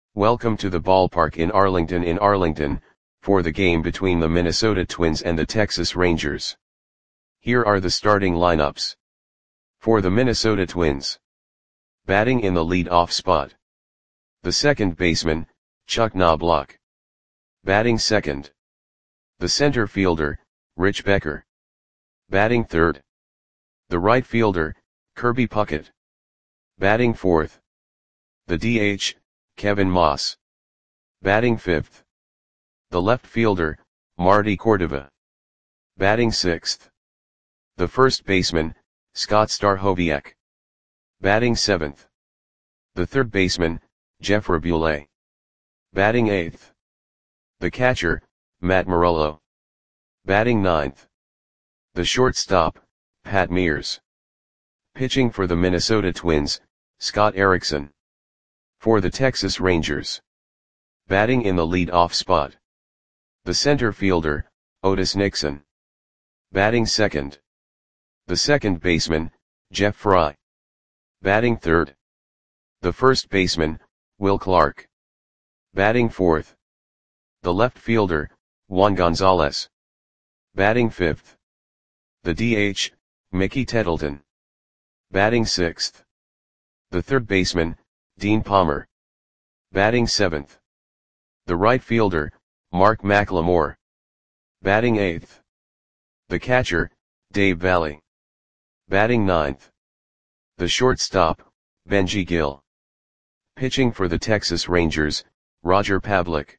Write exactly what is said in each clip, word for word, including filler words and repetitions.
Welcome to the ballpark in Arlington in Arlington, for the game between the Minnesota Twins and the Texas Rangers. Here are the starting lineups. For the Minnesota Twins. Batting in the lead-off spot. The second baseman, Chuck Knobloch. Batting second. The center fielder, Rich Becker. Batting third. The right fielder, Kirby Puckett. Batting fourth. The D H, Kevin Moss. Batting fifth. The left fielder, Marty Cordova. Batting sixth. The first baseman, Scott Stachowiak. Batting seventh. The third baseman, Jeff Raboulet. Batting eighth. The catcher, Matt Morello. Batting ninth. The shortstop, Pat Mears. Pitching for the Minnesota Twins, Scott Erickson. For the Texas Rangers. Batting in the lead-off spot. The center fielder, Otis Nixon. Batting second. The second baseman, Jeff Fry. Batting third. The first baseman, Will Clark. Batting fourth. The left fielder, Juan Gonzalez. Batting fifth. The D H, Mickey Tettleton. Batting sixth. The third baseman, Dean Palmer. Batting seventh. The right fielder, Mark McLemore. Batting eighth. The catcher, Dave Valle. Batting ninth. The shortstop, Benji Gill. Pitching for the Texas Rangers, Roger Pavlik.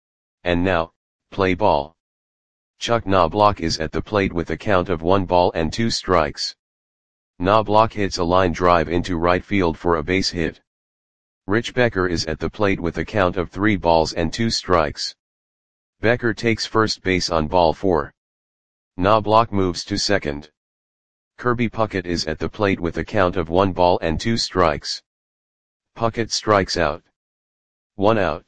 And now, play ball. Chuck Knobloch is at the plate with a count of one ball and two strikes. Knobloch hits a line drive into right field for a base hit. Rich Becker is at the plate with a count of three balls and two strikes. Becker takes first base on ball four. Knobloch moves to second. Kirby Puckett is at the plate with a count of one ball and two strikes. Puckett strikes out. One out.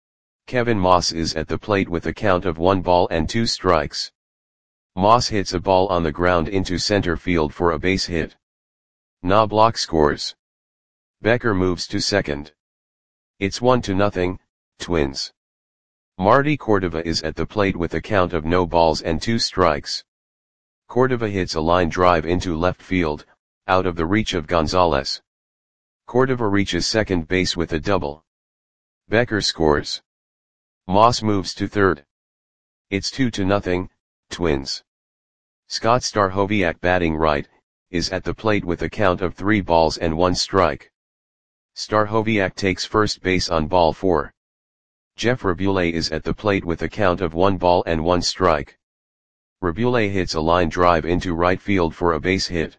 Kevin Moss is at the plate with a count of one ball and two strikes. Moss hits a ball on the ground into center field for a base hit. Knobloch scores. Becker moves to second. It's one to nothing, Twins. Marty Cordova is at the plate with a count of no balls and two strikes. Cordova hits a line drive into left field, out of the reach of Gonzalez. Cordova reaches second base with a double. Becker scores. Moss moves to third. It's two to nothing, Twins. Scott Stachowiak, batting right, is at the plate with a count of three balls and one strike. Stachowiak takes first base on ball four. Jeff Raboulet is at the plate with a count of one ball and one strike. Raboulet hits a line drive into right field for a base hit.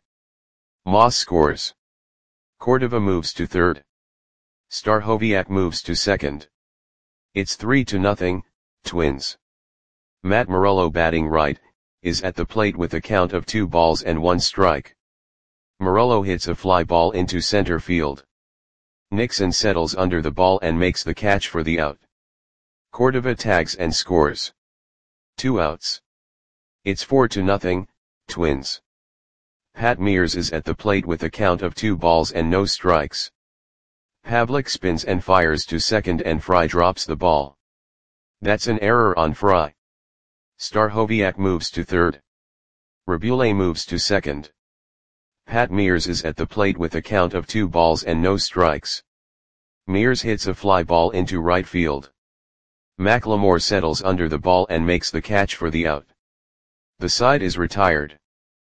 Moss scores. Cordova moves to third. Stachowiak moves to second. It's three to nothing, Twins. Matt Morello, batting right, is at the plate with a count of two balls and one strike. Morello hits a fly ball into center field. Nixon settles under the ball and makes the catch for the out. Cordova tags and scores. Two outs. It's four to nothing, Twins. Pat Mears is at the plate with a count of two balls and no strikes. Pavlik spins and fires to second and Fry drops the ball. That's an error on Fry. Stachowiak moves to third. Raboulet moves to second. Pat Mears is at the plate with a count of two balls and no strikes. Mears hits a fly ball into right field. McLemore settles under the ball and makes the catch for the out. The side is retired.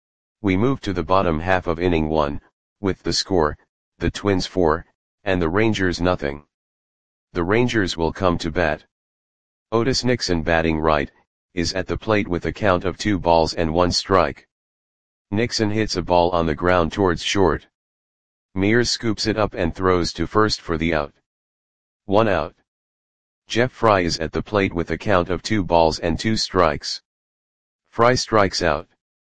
We move to the bottom half of inning one, with the score, the Twins four, and the Rangers nothing. The Rangers will come to bat. Otis Nixon, batting right, is at the plate with a count of two balls and one strike. Nixon hits a ball on the ground towards short. Mears scoops it up and throws to first for the out. One out. Jeff Fry is at the plate with a count of two balls and two strikes. Fry strikes out.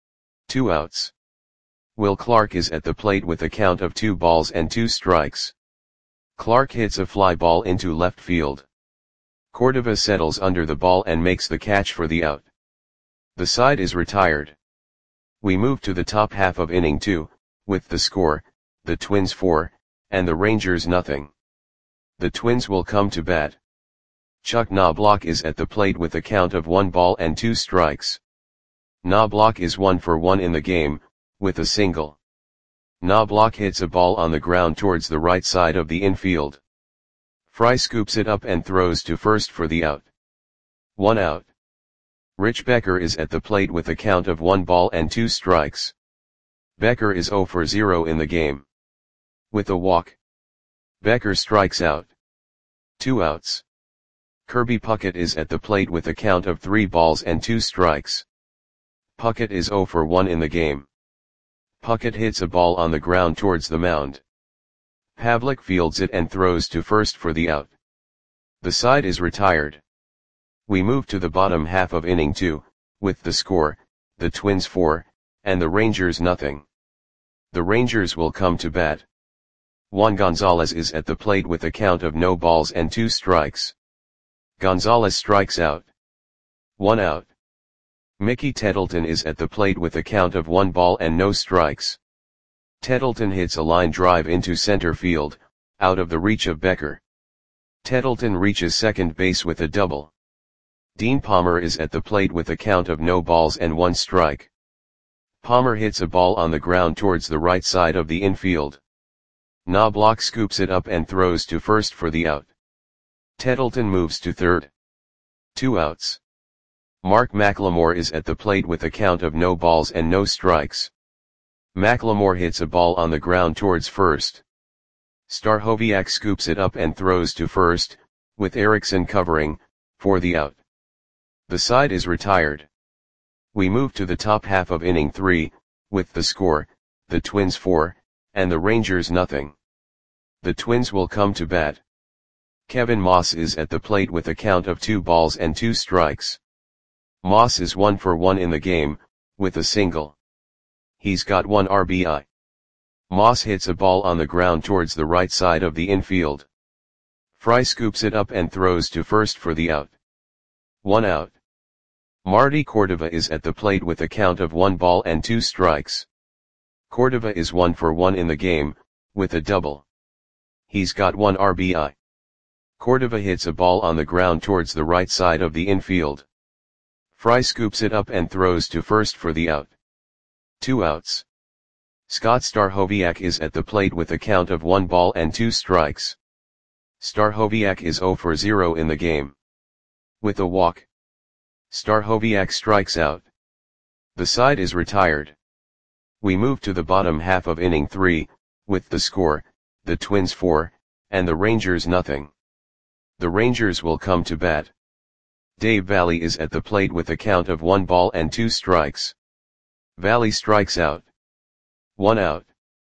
Two outs. Will Clark is at the plate with a count of two balls and two strikes. Clark hits a fly ball into left field. Cordova settles under the ball and makes the catch for the out. The side is retired. We move to the top half of inning two, with the score, the Twins four, and the Rangers nothing. The Twins will come to bat. Chuck Knobloch is at the plate with a count of one ball and two strikes. Knobloch is one for one in the game, with a single. Knobloch hits a ball on the ground towards the right side of the infield. Fry scoops it up and throws to first for the out. One out. Rich Becker is at the plate with a count of one ball and two strikes. Becker is zero for zero in the game. With a walk, Becker strikes out. Two outs. Kirby Puckett is at the plate with a count of three balls and two strikes. Puckett is zero for one in the game. Puckett hits a ball on the ground towards the mound. Pavlik fields it and throws to first for the out. The side is retired. We move to the bottom half of inning two, with the score, the Twins four, and the Rangers nothing. The Rangers will come to bat. Juan Gonzalez is at the plate with a count of no balls and two strikes. Gonzalez strikes out. One out. Mickey Tettleton is at the plate with a count of one ball and no strikes. Tettleton hits a line drive into center field, out of the reach of Becker. Tettleton reaches second base with a double. Dean Palmer is at the plate with a count of no balls and one strike. Palmer hits a ball on the ground towards the right side of the infield. Knobloch scoops it up and throws to first for the out. Tettleton moves to third. Two outs. Mark McLemore is at the plate with a count of no balls and no strikes. McLemore hits a ball on the ground towards first. Stachowiak scoops it up and throws to first, with Erickson covering, for the out. The side is retired. We move to the top half of inning three, with the score, the Twins four, and the Rangers nothing. The Twins will come to bat. Kevin Moss is at the plate with a count of two balls and two strikes. Moss is one for one in the game, with a single. He's got one R B I. Moss hits a ball on the ground towards the right side of the infield. Fry scoops it up and throws to first for the out. One out. Marty Cordova is at the plate with a count of one ball and two strikes. Cordova is one for one in the game, with a double. He's got one R B I. Cordova hits a ball on the ground towards the right side of the infield. Fry scoops it up and throws to first for the out. Two outs. Scott Stachowiak is at the plate with a count of one ball and two strikes. Stachowiak is zero for zero in the game. With a walk, Stachowiak strikes out. The side is retired. We move to the bottom half of inning three, with the score, the Twins four, and the Rangers nothing. The Rangers will come to bat. Dave Valle is at the plate with a count of one ball and two strikes. Valle strikes out. One out.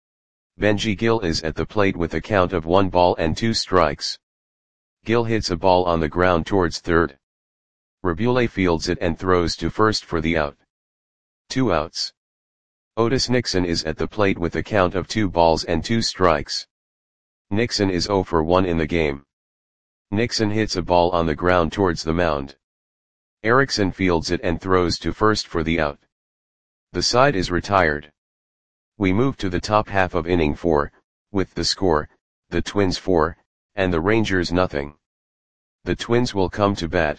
Benji Gill is at the plate with a count of one ball and two strikes. Gill hits a ball on the ground towards third. Rabule fields it and throws to first for the out. Two outs. Otis Nixon is at the plate with a count of two balls and two strikes. Nixon is zero for one in the game. Nixon hits a ball on the ground towards the mound. Erickson fields it and throws to first for the out. The side is retired. We move to the top half of inning four, with the score, the Twins four, and the Rangers nothing. The Twins will come to bat.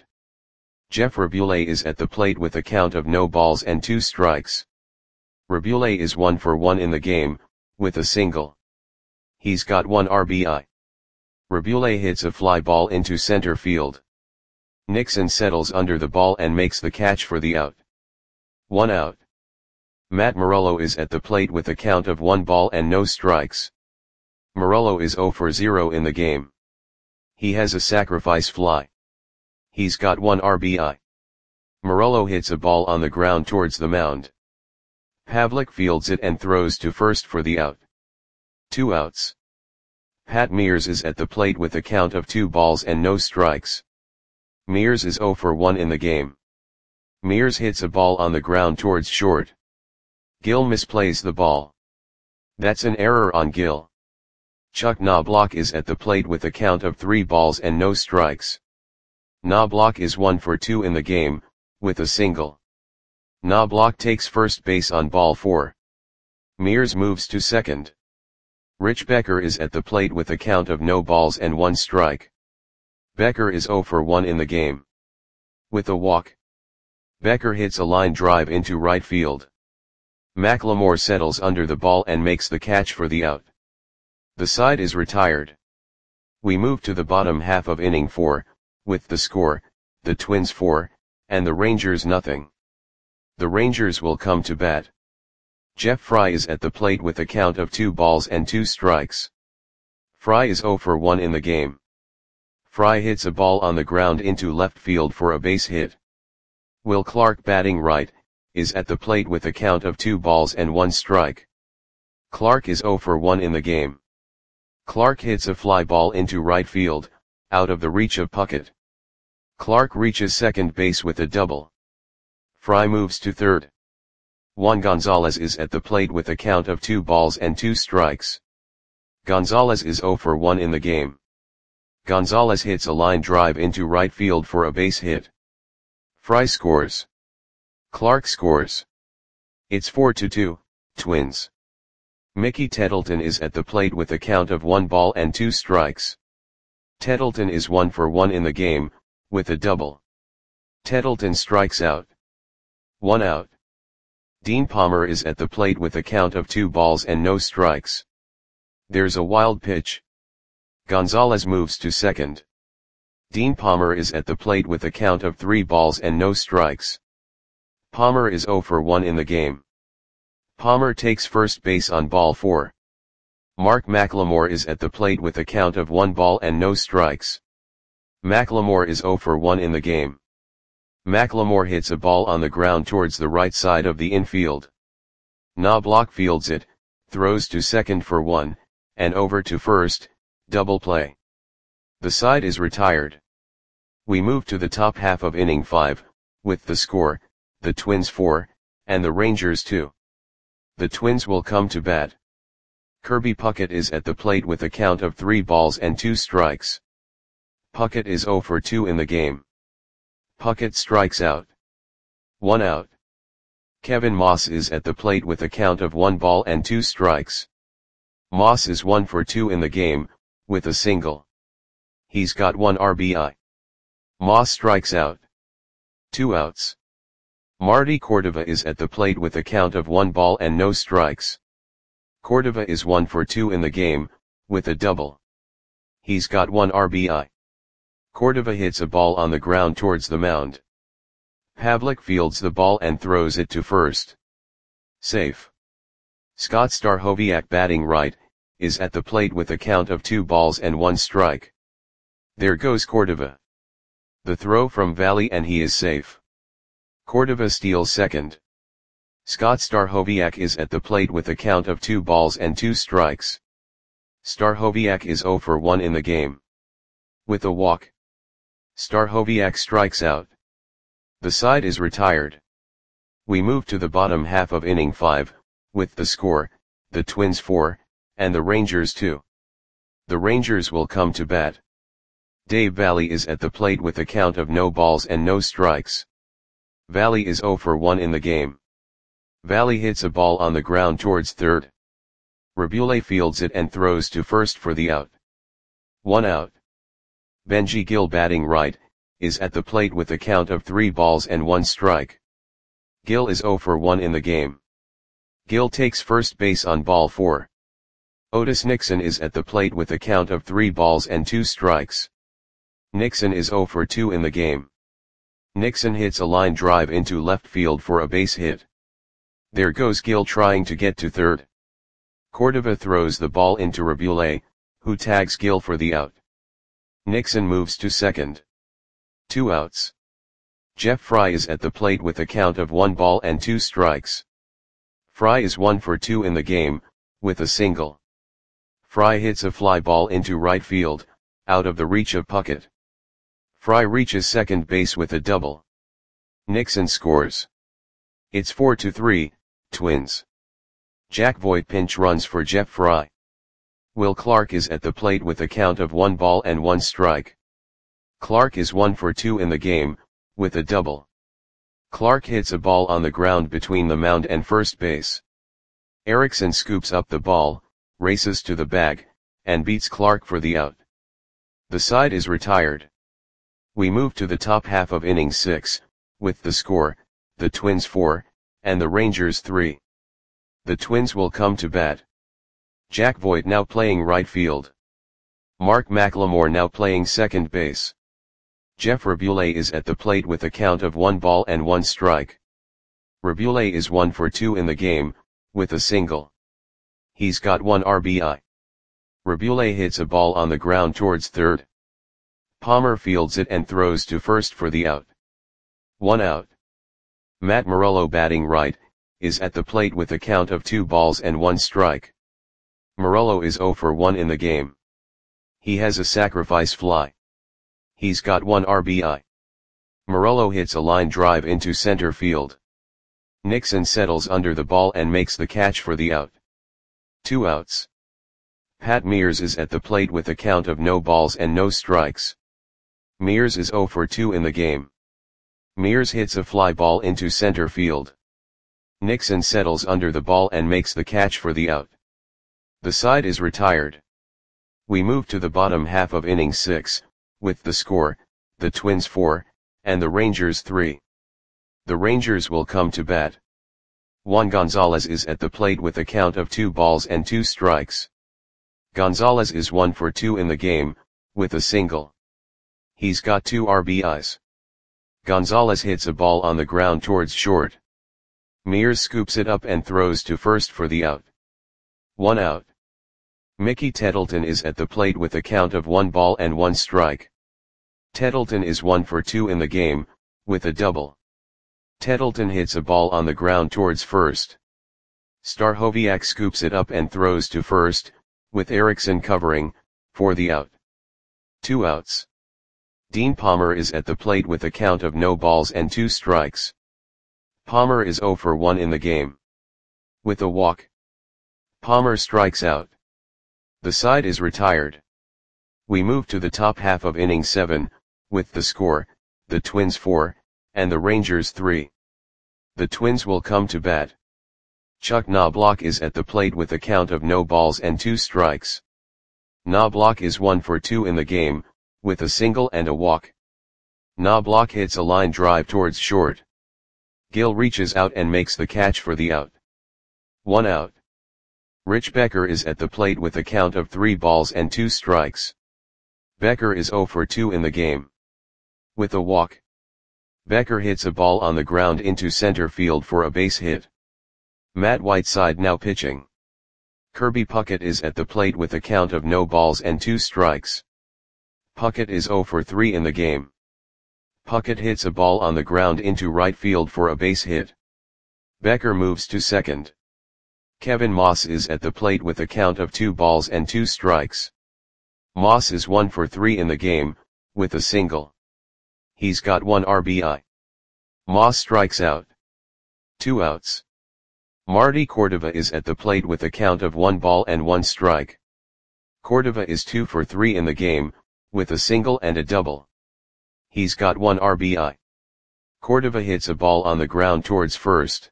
Jeff Rabule is at the plate with a count of no balls and two strikes. Rabule is one for one in the game, with a single. He's got one R B I. Rabule hits a fly ball into center field. Nixon settles under the ball and makes the catch for the out. One out. Matt Morello is at the plate with a count of one ball and no strikes. Morello is zero for zero in the game. He has a sacrifice fly. He's got one R B I. Morello hits a ball on the ground towards the mound. Pavlik fields it and throws to first for the out. Two outs. Pat Mears is at the plate with a count of two balls and no strikes. Mears is zero for one in the game. Mears hits a ball on the ground towards short. Gill misplays the ball. That's an error on Gill. Chuck Knobloch is at the plate with a count of three balls and no strikes. Knobloch is one for two in the game, with a single. Knobloch takes first base on ball four. Mears moves to second. Rich Becker is at the plate with a count of no balls and one strike. Becker is zero for one in the game. With a walk, Becker hits a line drive into right field. McLemore settles under the ball and makes the catch for the out. The side is retired. We move to the bottom half of inning four, with the score, the Twins four, and the Rangers nothing. The Rangers will come to bat. Jeff Fry is at the plate with a count of two balls and two strikes. Fry is zero for one in the game. Fry hits a ball on the ground into left field for a base hit. Will Clark, batting right, is at the plate with a count of two balls and one strike. Clark is zero for one in the game. Clark hits a fly ball into right field, out of the reach of Puckett. Clark reaches second base with a double. Fry moves to third. Juan Gonzalez is at the plate with a count of two balls and two strikes. Gonzalez is zero for one in the game. Gonzalez hits a line drive into right field for a base hit. Fry scores. Clark scores. It's four to two, Twins. Mickey Tettleton is at the plate with a count of one ball and two strikes. Tettleton is one for one in the game, with a double. Tettleton strikes out. One out. Dean Palmer is at the plate with a count of two balls and no strikes. There's a wild pitch. Gonzalez moves to second. Dean Palmer is at the plate with a count of three balls and no strikes. Palmer is zero for one in the game. Palmer takes first base on ball four. Mark McLemore is at the plate with a count of one ball and no strikes. McLemore is zero for one in the game. McLemore hits a ball on the ground towards the right side of the infield. Knobloch fields it, throws to second for one, and over to first, double play. The side is retired. We move to the top half of inning five, with the score, the Twins four, and the Rangers two. The Twins will come to bat. Kirby Puckett is at the plate with a count of three balls and two strikes. Puckett is zero for two in the game. Puckett strikes out. One out. Kevin Moss is at the plate with a count of one ball and two strikes. Moss is one for two in the game, with a single. He's got one R B I. Moss strikes out. Two outs. Marty Cordova is at the plate with a count of one ball and no strikes. Cordova is one for two in the game, with a double. He's got one R B I. Cordova hits a ball on the ground towards the mound. Pavlik fields the ball and throws it to first. Safe. Scott Stachowiak, batting right, is at the plate with a count of two balls and one strike. There goes Cordova. The throw from Valley and he is safe. Cordova steals second. Scott Stachowiak is at the plate with a count of two balls and two strikes. Stachowiak is zero for one in the game. With a walk, Stachowiak strikes out. The side is retired. We move to the bottom half of inning five, with the score, the Twins four, and the Rangers two. The Rangers will come to bat. Dave Valley is at the plate with a count of no balls and no strikes. Valley is zero for one in the game. Valley hits a ball on the ground towards third. Rabule fields it and throws to first for the out. One out. Benji Gill, batting right, is at the plate with a count of three balls and one strike. Gill is zero for one in the game. Gill takes first base on ball four. Otis Nixon is at the plate with a count of three balls and two strikes. Nixon is zero for two in the game. Nixon hits a line drive into left field for a base hit. There goes Gill trying to get to third. Cordova throws the ball into Rabule, who tags Gill for the out. Nixon moves to second. Two outs. Jeff Fry is at the plate with a count of one ball and two strikes. Fry is one for two in the game, with a single. Fry hits a fly ball into right field, out of the reach of Puckett. Fry reaches second base with a double. Nixon scores. It's four to three, Twins. Jack Voigt pinch runs for Jeff Fry. Will Clark is at the plate with a count of one ball and one strike. Clark is one for two in the game, with a double. Clark hits a ball on the ground between the mound and first base. Erickson scoops up the ball, races to the bag, and beats Clark for the out. The side is retired. We move to the top half of inning six, with the score, the Twins four, and the Rangers three. The Twins will come to bat. Jack Voigt now playing right field. Mark McLemore now playing second base. Jeff Raboulet is at the plate with a count of one ball and one strike. Raboulet is one for two in the game, with a single. He's got one R B I. Raboulet hits a ball on the ground towards third. Palmer fields it and throws to first for the out. One out. Matt Morello batting right, is at the plate with a count of two balls and one strike. Morello is zero for one in the game. He has a sacrifice fly. He's got one R B I. Morello hits a line drive into center field. Nixon settles under the ball and makes the catch for the out. Two outs. Pat Mears is at the plate with a count of no balls and no strikes. Mears is zero for two in the game. Mears hits a fly ball into center field. Nixon settles under the ball and makes the catch for the out. The side is retired. We move to the bottom half of inning six, with the score, the Twins four, and the Rangers three. The Rangers will come to bat. Juan Gonzalez is at the plate with a count of two balls and two strikes. Gonzalez is one for two in the game, with a single. He's got two R B Is. Gonzalez hits a ball on the ground towards short. Mears scoops it up and throws to first for the out. One out. Mickey Tettleton is at the plate with a count of one ball and one strike. Tettleton is one for two in the game, with a double. Tettleton hits a ball on the ground towards first. Stachowiak scoops it up and throws to first, with Erickson covering, for the out. Two outs. Dean Palmer is at the plate with a count of no balls and two strikes. Palmer is zero for one in the game. With a walk. Palmer strikes out. The side is retired. We move to the top half of inning seven, with the score, the Twins four, and the Rangers three. The Twins will come to bat. Chuck Knobloch is at the plate with a count of no balls and two strikes. Knobloch is one for two in the game, with a single and a walk. Knobloch hits a line drive towards short. Gill reaches out and makes the catch for the out. One out. Rich Becker is at the plate with a count of three balls and two strikes. Becker is zero for two in the game. With a walk. Becker hits a ball on the ground into center field for a base hit. Matt Whiteside now pitching. Kirby Puckett is at the plate with a count of no balls and two strikes. Puckett is zero for three in the game. Puckett hits a ball on the ground into right field for a base hit. Becker moves to second. Kevin Moss is at the plate with a count of two balls and two strikes. Moss is one for three in the game, with a single. He's got one R B I. Moss strikes out. Two outs. Marty Cordova is at the plate with a count of one ball and one strike. Cordova is two for three in the game, with a single and a double. He's got one R B I. Cordova hits a ball on the ground towards first.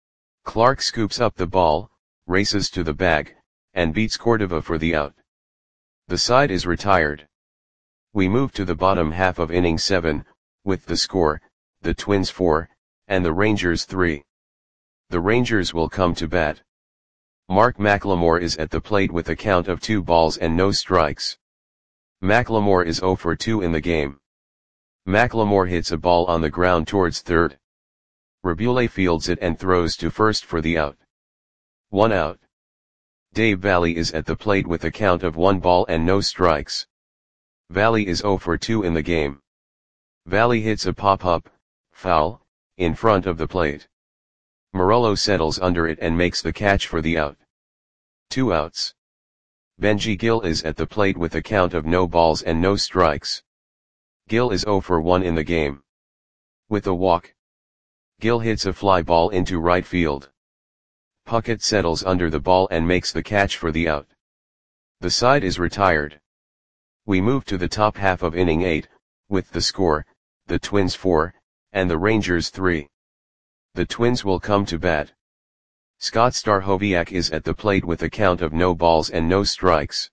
Clark scoops up the ball, races to the bag, and beats Cordova for the out. The side is retired. We move to the bottom half of inning seven, with the score, the Twins four, and the Rangers three. The Rangers will come to bat. Mark McLemore is at the plate with a count of two balls and no strikes. McLemore is zero for two in the game. McLemore hits a ball on the ground towards third. Raboulet fields it and throws to first for the out. One out. Dave Valley is at the plate with a count of one ball and no strikes. Valley is zero for two in the game. Valley hits a pop-up, foul, in front of the plate. Morello settles under it and makes the catch for the out. Two outs. Benji Gill is at the plate with a count of no balls and no strikes. Gill is zero for one in the game. With a walk. Gill hits a fly ball into right field. Puckett settles under the ball and makes the catch for the out. The side is retired. We move to the top half of inning eight, with the score, the Twins four, and the Rangers three. The Twins will come to bat. Scott Stachowiak is at the plate with a count of no balls and no strikes.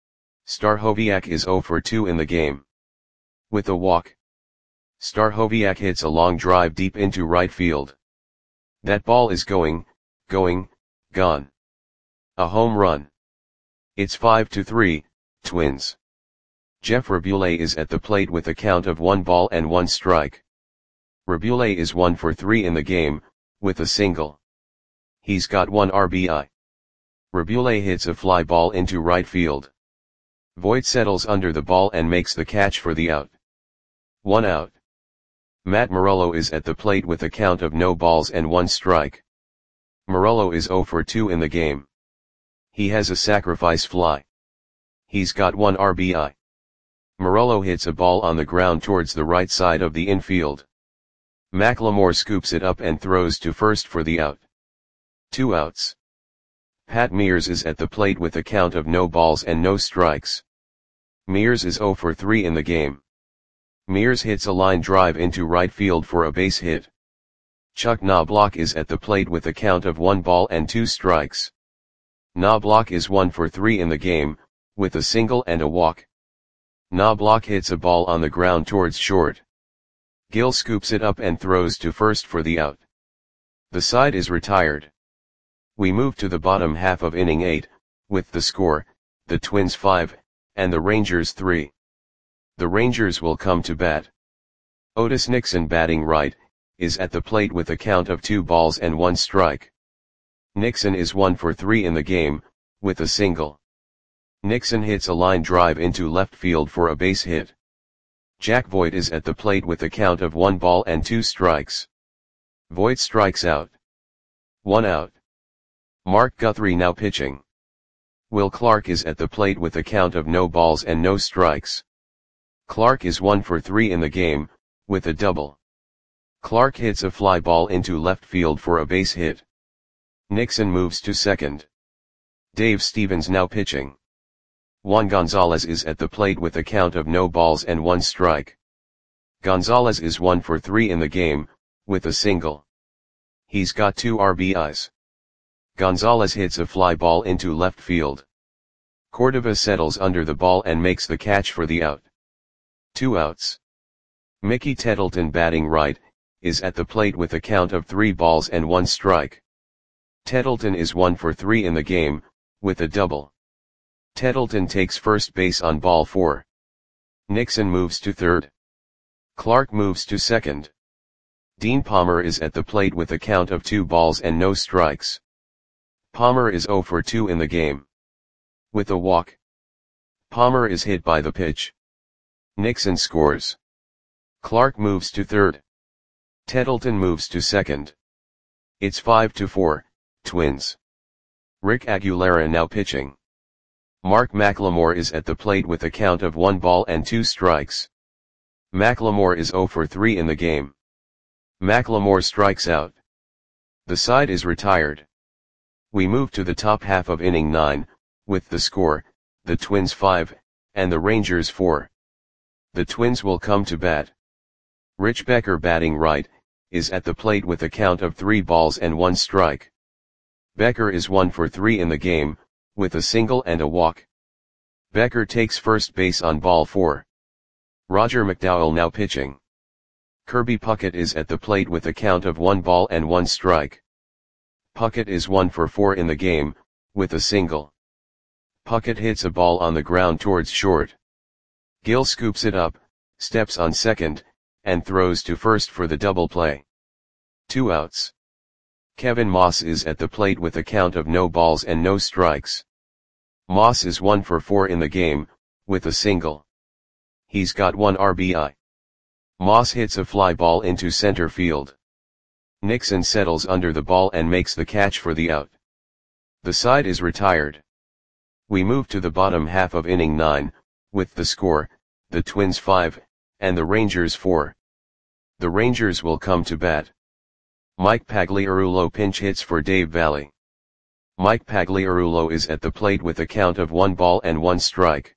Stachowiak is zero for two in the game. With a walk. Stachowiak hits a long drive deep into right field. That ball is going, going, gone. A home run. It's five to three, Twins. Jeff Rabule is at the plate with a count of one ball and one strike. Rabule is one for three in the game, with a single. He's got one R B I. Rabule hits a fly ball into right field. Voit settles under the ball and makes the catch for the out. One out. Matt Morello is at the plate with a count of no balls and one strike. Morello is zero for two in the game. He has a sacrifice fly. He's got one R B I. Morello hits a ball on the ground towards the right side of the infield. McLemore scoops it up and throws to first for the out. Two outs. Pat Mears is at the plate with a count of no balls and no strikes. Mears is zero for three in the game. Mears hits a line drive into right field for a base hit. Chuck Knobloch is at the plate with a count of one ball and two strikes. Knobloch is one for three in the game, with a single and a walk. Knobloch hits a ball on the ground towards short. Gill scoops it up and throws to first for the out. The side is retired. We move to the bottom half of inning eight, with the score, the Twins five, and the Rangers three. The Rangers will come to bat. Otis Nixon, batting right, is at the plate with a count of two balls and one strike. Nixon is one for three in the game, with a single. Nixon hits a line drive into left field for a base hit. Jack Voit is at the plate with a count of one ball and two strikes. Voit strikes out. One out. Mark Guthrie now pitching. Will Clark is at the plate with a count of no balls and no strikes. Clark is one for three in the game, with a double. Clark hits a fly ball into left field for a base hit. Nixon moves to second. Dave Stevens now pitching. Juan Gonzalez is at the plate with a count of no balls and one strike. Gonzalez is one for three in the game, with a single. He's got two R B Is. Gonzalez hits a fly ball into left field. Cordova settles under the ball and makes the catch for the out. Two outs. Mickey Tettleton, batting right, is at the plate with a count of three balls and one strike. Tettleton is one for three in the game, with a double. Tettleton takes first base on ball four. Nixon moves to third. Clark moves to second. Dean Palmer is at the plate with a count of two balls and no strikes. Palmer is zero for two in the game. With a walk. Palmer is hit by the pitch. Nixon scores. Clark moves to third. Tettleton moves to second. It's five to four, Twins. Rick Aguilera now pitching. Mark McLemore is at the plate with a count of one ball and two strikes. McLemore is zero for three in the game. McLemore strikes out. The side is retired. We move to the top half of inning nine, with the score, the Twins five, and the Rangers four. The Twins will come to bat. Rich Becker, batting right, is at the plate with a count of three balls and one strike. Becker is one for three in the game, with a single and a walk. Becker takes first base on ball four. Roger McDowell now pitching. Kirby Puckett is at the plate with a count of one ball and one strike. Puckett is one for four in the game, with a single. Puckett hits a ball on the ground towards short. Gill scoops it up, steps on second, and throws to first for the double play. Two outs. Kevin Moss is at the plate with a count of no balls and no strikes. Moss is one for four in the game, with a single. He's got one R B I. Moss hits a fly ball into center field. Nixon settles under the ball and makes the catch for the out. The side is retired. We move to the bottom half of inning nine, with the score, the Twins five, and the Rangers four. The Rangers will come to bat. Mike Pagliarulo pinch hits for Dave Valle. Mike Pagliarulo is at the plate with a count of one ball and one strike.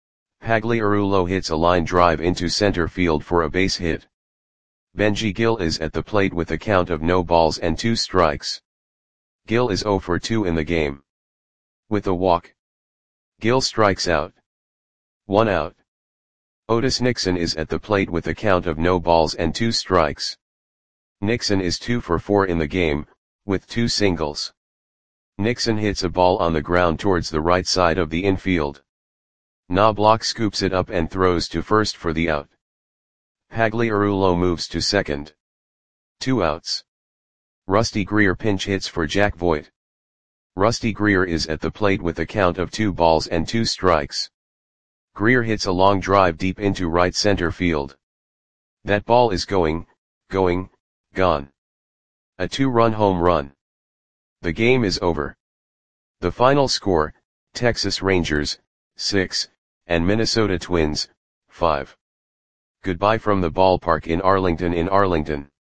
Pagliarulo hits a line drive into center field for a base hit. Benji Gill is at the plate with a count of no balls and two strikes. Gil is zero for two in the game. With a walk, Gil strikes out. One out. Otis Nixon is at the plate with a count of no balls and two strikes. Nixon is two for four in the game, with two singles. Nixon hits a ball on the ground towards the right side of the infield. Knobloch scoops it up and throws to first for the out. Pagliarulo moves to second. Two outs. Rusty Greer pinch hits for Jack Voigt. Rusty Greer is at the plate with a count of two balls and two strikes. Greer hits a long drive deep into right center field. That ball is going, going, gone. A two-run home run. The game is over. The final score, Texas Rangers, six, and Minnesota Twins, five. Goodbye from the ballpark in Arlington in Arlington.